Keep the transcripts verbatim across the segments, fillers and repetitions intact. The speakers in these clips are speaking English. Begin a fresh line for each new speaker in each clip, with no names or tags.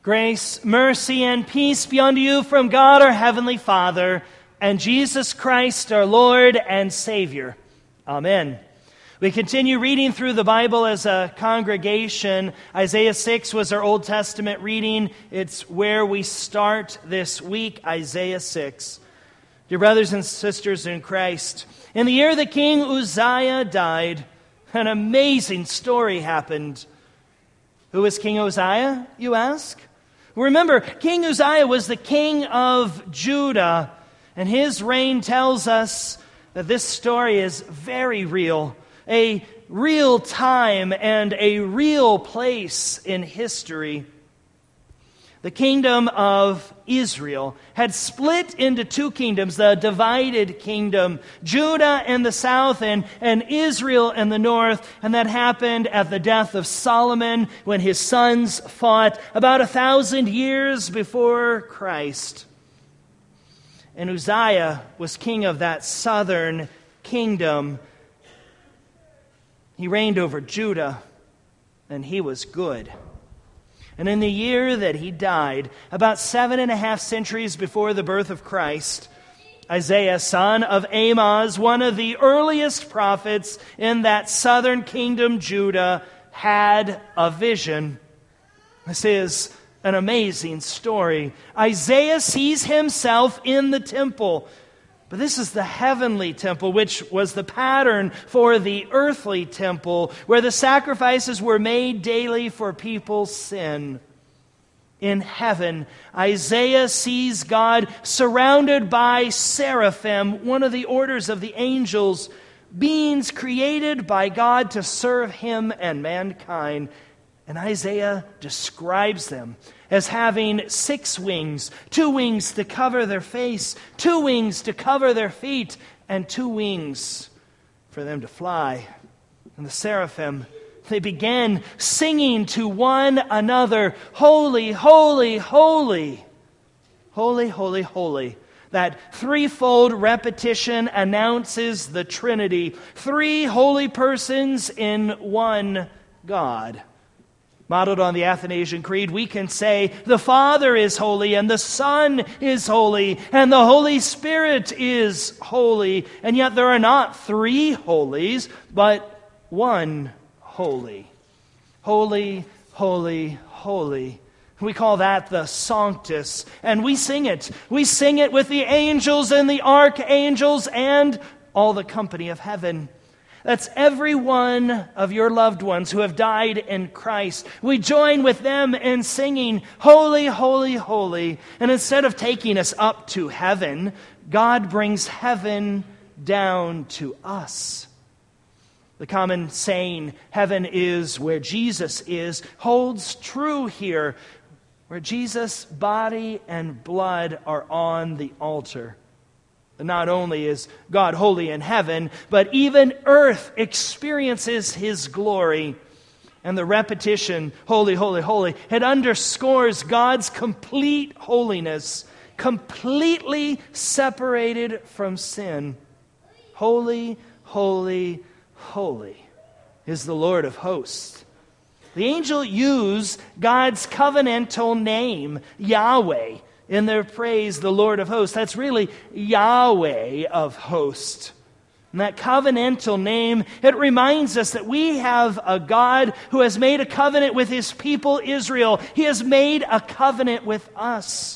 Grace, mercy, and peace be unto you from God our Heavenly Father and Jesus Christ our Lord and Savior. Amen. We continue reading through the Bible as a congregation. Isaiah six was our Old Testament reading. It's where we start this week, Isaiah six. Dear brothers and sisters in Christ, in the year that King Uzziah died, an amazing story happened. Who is King Uzziah, you ask? Remember, King Uzziah was the king of Judah, and his reign tells us that this story is very real, a real time and a real place in history. The kingdom of Israel had split into two kingdoms, the divided kingdom, Judah in the south and, and Israel in the north. And that happened at the death of Solomon when his sons fought about a thousand years before Christ. And Uzziah was king of that southern kingdom. He reigned over Judah, and he was good. And in the year that he died, about seven and a half centuries before the birth of Christ, Isaiah, son of Amoz, one of the earliest prophets in that southern kingdom, Judah, had a vision. This is an amazing story. Isaiah sees himself in the temple. But this is the heavenly temple, which was the pattern for the earthly temple, where the sacrifices were made daily for people's sin. In heaven, Isaiah sees God surrounded by seraphim, one of the orders of the angels, beings created by God to serve him and mankind. And Isaiah describes them as having six wings, two wings to cover their face, two wings to cover their feet, and two wings for them to fly. And the seraphim, they began singing to one another, "Holy, holy, holy, holy, holy, holy." That threefold repetition announces the Trinity, three holy persons in one God. Modeled on the Athanasian Creed, we can say the Father is holy, and the Son is holy, and the Holy Spirit is holy. And yet there are not three holies, but one holy. Holy, holy, holy. We call that the Sanctus, and we sing it. We sing it with the angels and the archangels and all the company of heaven. That's every one of your loved ones who have died in Christ. We join with them in singing, "Holy, holy, holy." And instead of taking us up to heaven, God brings heaven down to us. The common saying, "Heaven is where Jesus is," holds true here, where Jesus' body and blood are on the altar. Not only is God holy in heaven, but even earth experiences His glory. And the repetition, "Holy, holy, holy," it underscores God's complete holiness, completely separated from sin. Holy, holy, holy is the Lord of hosts. The angel used God's covenantal name, Yahweh, in their praise, the Lord of hosts. That's really Yahweh of hosts. And that covenantal name, it reminds us that we have a God who has made a covenant with His people Israel. He has made a covenant with us.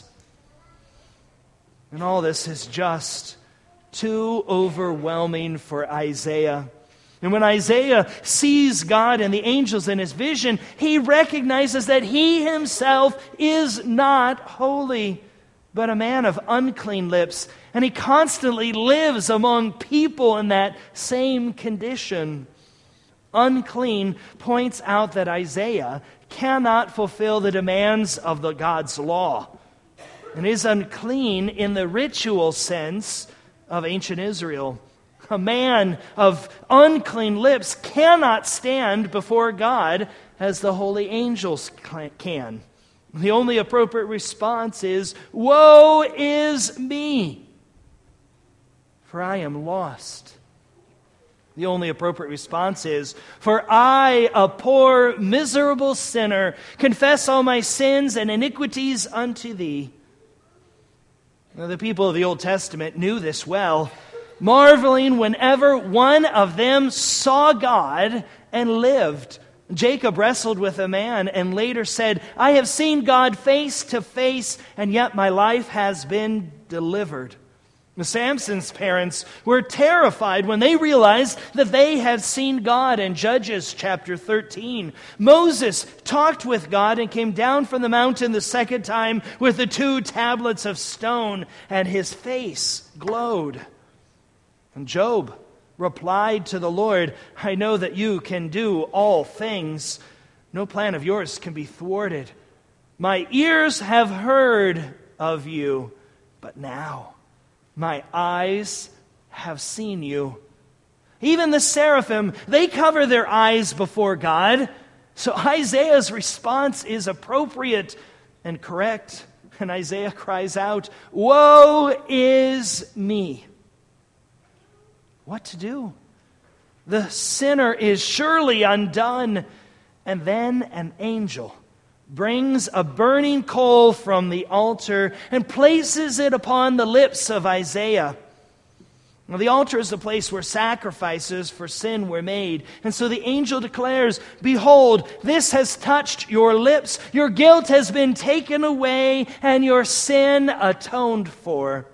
And all this is just too overwhelming for Isaiah. And when Isaiah sees God and the angels in his vision, he recognizes that he himself is not holy, but a man of unclean lips. And he constantly lives among people in that same condition. Unclean points out that Isaiah cannot fulfill the demands of the God's law, and is unclean in the ritual sense of ancient Israel. A man of unclean lips cannot stand before God as the holy angels can. The only appropriate response is, "Woe is me, for I am lost." The only appropriate response is, "For I, a poor, miserable sinner, confess all my sins and iniquities unto thee." Now, the people of the Old Testament knew this well, marveling whenever one of them saw God and lived. Jacob wrestled with a man and later said, "I have seen God face to face, and yet my life has been delivered." Samson's parents were terrified when they realized that they had seen God in Judges chapter thirteen. Moses talked with God and came down from the mountain the second time with the two tablets of stone, and his face glowed. And Job replied to the Lord, "I know that you can do all things. No plan of yours can be thwarted. My ears have heard of you, but now my eyes have seen you." Even the seraphim, they cover their eyes before God. So Isaiah's response is appropriate and correct. And Isaiah cries out, "Woe is me!" What to do? The sinner is surely undone. And then an angel brings a burning coal from the altar and places it upon the lips of Isaiah. Now, the altar is the place where sacrifices for sin were made. And so the angel declares, "Behold, this has touched your lips. Your guilt has been taken away and your sin atoned for."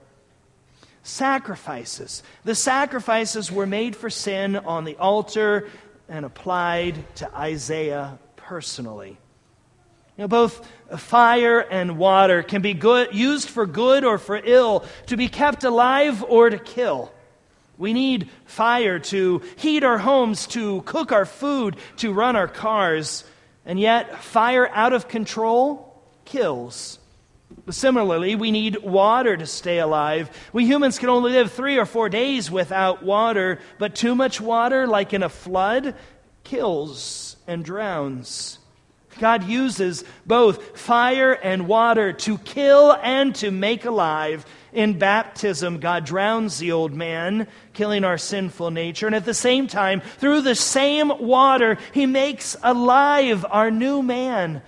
Sacrifices. The sacrifices were made for sin on the altar and applied to Isaiah personally. You know, both fire and water can be good, used for good or for ill, to be kept alive or to kill. We need fire to heat our homes, to cook our food, to run our cars. And yet, fire out of control kills. Similarly, we need water to stay alive. We humans can only live three or four days without water, but too much water, like in a flood, kills and drowns. God uses both fire and water to kill and to make alive. In baptism, God drowns the old man, killing our sinful nature. And at the same time, through the same water, He makes alive our new man.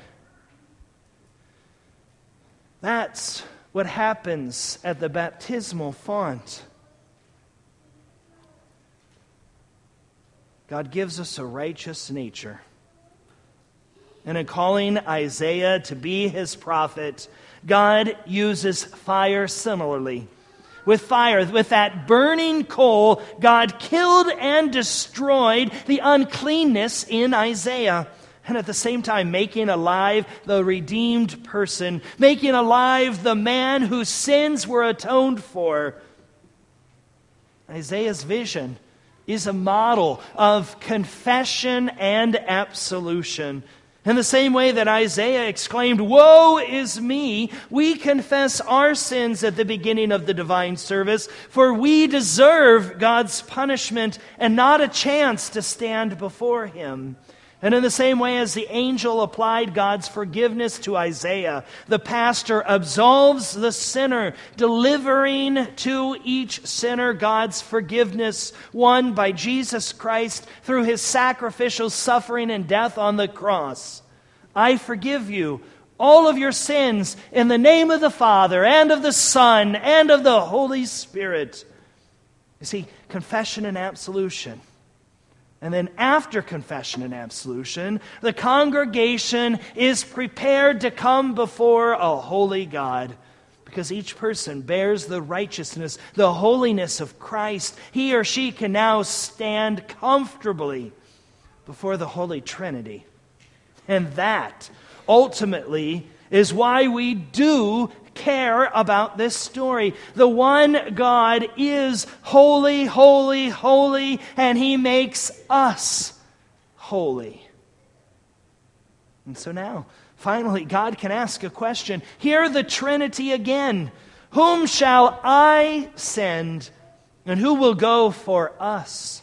That's what happens at the baptismal font. God gives us a righteous nature. And in calling Isaiah to be His prophet, God uses fire similarly. With fire, with that burning coal, God killed and destroyed the uncleanness in Isaiah. And at the same time, making alive the redeemed person, making alive the man whose sins were atoned for. Isaiah's vision is a model of confession and absolution. In the same way that Isaiah exclaimed, "Woe is me," we confess our sins at the beginning of the divine service, for we deserve God's punishment and not a chance to stand before Him. And in the same way as the angel applied God's forgiveness to Isaiah, the pastor absolves the sinner, delivering to each sinner God's forgiveness, won by Jesus Christ through His sacrificial suffering and death on the cross. "I forgive you all of your sins in the name of the Father and of the Son and of the Holy Spirit." You see, confession and absolution. And then after confession and absolution, the congregation is prepared to come before a holy God. Because each person bears the righteousness, the holiness of Christ. He or she can now stand comfortably before the Holy Trinity. And that, ultimately, is why we do care about this story. The one God is holy, holy, holy, and He makes us holy. And so now, finally, God can ask a question. Hear the Trinity again. Whom shall I send, and who will go for us?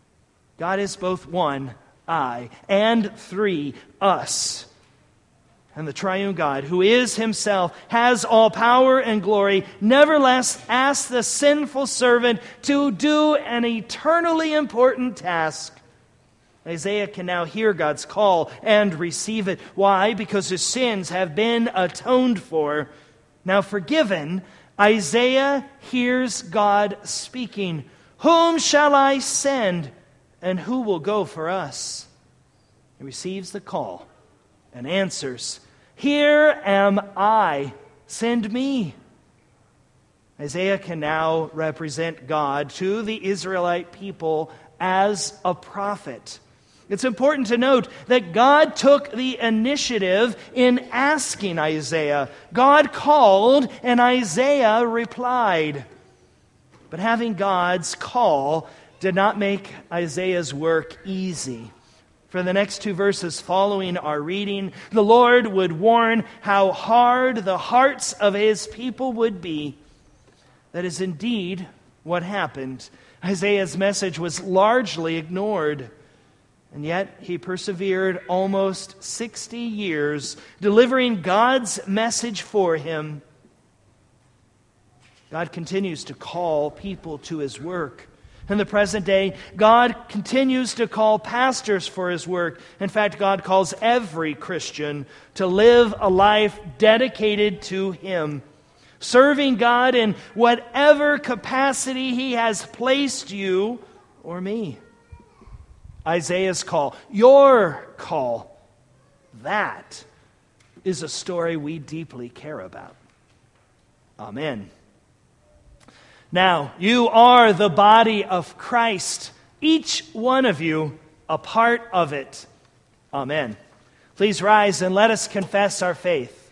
God is both one, I, and three, us. And the triune God, who is himself, has all power and glory, nevertheless asks the sinful servant to do an eternally important task. Isaiah can now hear God's call and receive it. Why? Because his sins have been atoned for. Now forgiven, Isaiah hears God speaking. Whom shall I send, and who will go for us? He receives the call and answers, Here am I, send me. Isaiah can now represent God to the Israelite people as a prophet. It's important to note that God took the initiative in asking Isaiah. God called and Isaiah replied. But having God's call did not make Isaiah's work easy. For the next two verses following our reading, the Lord would warn how hard the hearts of his people would be. That is indeed what happened. Isaiah's message was largely ignored. And yet he persevered almost sixty years, delivering God's message for him. God continues to call people to his work. In the present day, God continues to call pastors for his work. In fact, God calls every Christian to live a life dedicated to him, serving God in whatever capacity he has placed you or me. Isaiah's call, your call, that is a story we deeply care about. Amen. Now, you are the body of Christ, each one of you a part of it. Amen. Please rise and let us confess our faith.